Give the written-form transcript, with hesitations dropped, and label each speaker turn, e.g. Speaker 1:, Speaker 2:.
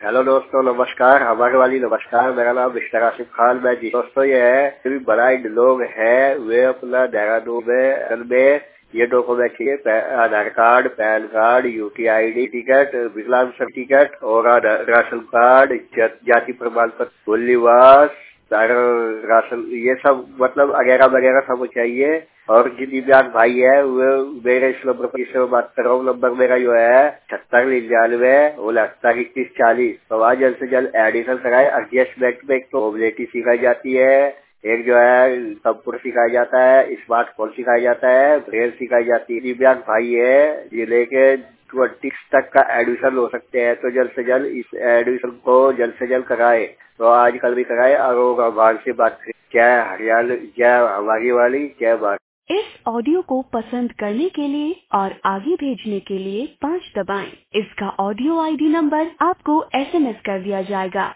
Speaker 1: Hello दोस्तों, नमस्कार। हमारे वाली नमस्कार। मेरा नाम मिस्टर आसिफ खान। मैं जी दोस्तों, ये है जो बड़ा लोग हैं वे अपना देहरादून में ये डॉक्यूमेंट चाहिए: Aadhaar card, PAN card, UTID ticket, विकलांग सर्टिफिकेट और राशन कार्ड, जाति प्रमाण पत्र, मूल निवास, राशन, ये सब मतलब वगैरह वगैरह सब चाहिए। और जो दिव्यांग भाई है वो मेरे इस नंबर पर जिससे मैं बात कर रहा हूँ, नंबर मेरा जो है 7699 69 21 40। तो आज जल्द से जल्द एडिशन कराए। एडजस्टमेंट में एक तो मोबिलिटी सिखाई जाती है, एक जो है कंप्यूटर सिखाया जाता है, स्मार्टफोन सिखाया जाता है, ब्रेल सिखाई जाती है। दिव्यांग भाई है ये लेके 20 तक का एडमिशन हो सकते हैं, तो जल्द से जल्द इस एडमिशन को जल्द से जल्द कराए। तो आजकल भी कराए। और भगवान से बात करें। जय हरियाणा, जय हमारी वाली, जय भारत।
Speaker 2: इस ऑडियो को पसंद करने के लिए और आगे भेजने के लिए 5 दबाएं। इसका ऑडियो ID नंबर आपको SMS कर दिया जाएगा।